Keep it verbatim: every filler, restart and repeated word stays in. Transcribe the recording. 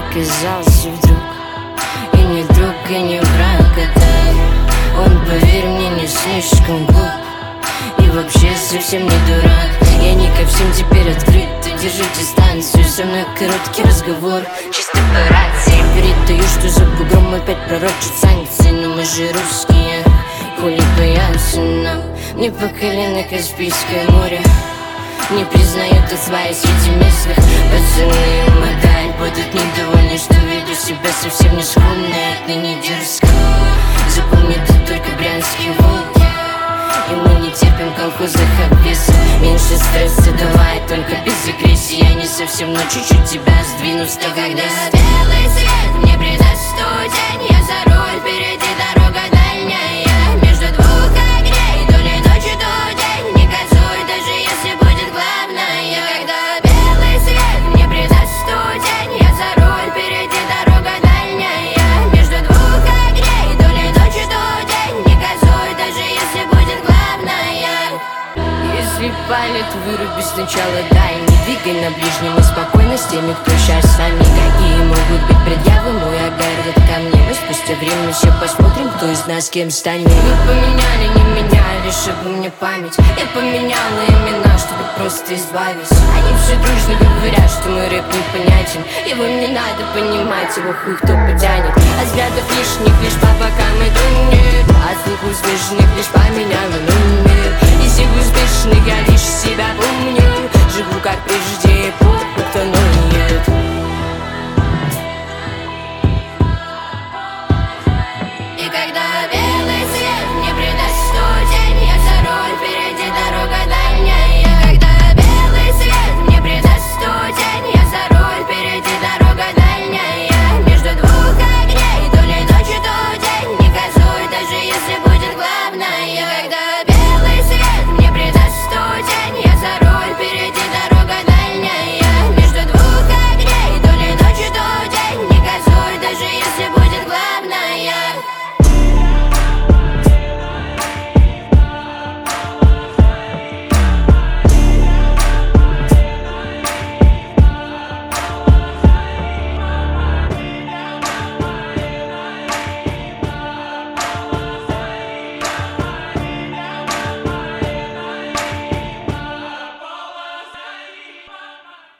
оказался вдруг и не друг, и не враг, это он, поверь мне, не слишком глуп и вообще совсем не дурак. Я не ко всем теперь открыт, держи дистанцию, со мной короткий разговор, чисто по рации. Передаю, что за бугром опять пророчат санкции, но мы же русские, хули боятся нам. Не по колено Каспийское море не признают и свои среди местных. Пацаны и модель будут недовольны, что веду себя совсем не скромно, это не дерзко. Запомни, тут только брянские волки, и мы не терпим колхозных обвесов. Меньше стресса, давай только без агрессии. Я не совсем, но чуть-чуть тебя сдвину с того Когда белый свет мне придаст студень, я за руль, впереди дорога дальняя. Между двух огней, то ли ночь, то день, не газуй, даже если будет главное. Когда белый свет мне придаст студень, я за руль, впереди дорога дальняя. Между двух огней, то ли ночь, то день, не газуй, даже если будет главное. Если палит, выруби сначала, дай. Не двигай на ближнем и спокойно с теми, кто сейчас с нами. Какие могут быть предъявы, мой огород ко мне. Но спустя время все посмотрим, кто из нас кем станет. Вы поменяли, не меняли, чтобы мне память. Я поменяла имена, чтобы просто избавиться. Они все дружно говорят, что мой рэп непонятен. Его не надо понимать, его хуй кто потянет. А взглядов лишних лишь по бокам и нет. От них успешных лишь поменяла номер. Из всех успешных я лишь себя помню. Живу как прежде, похуй кто, но не я.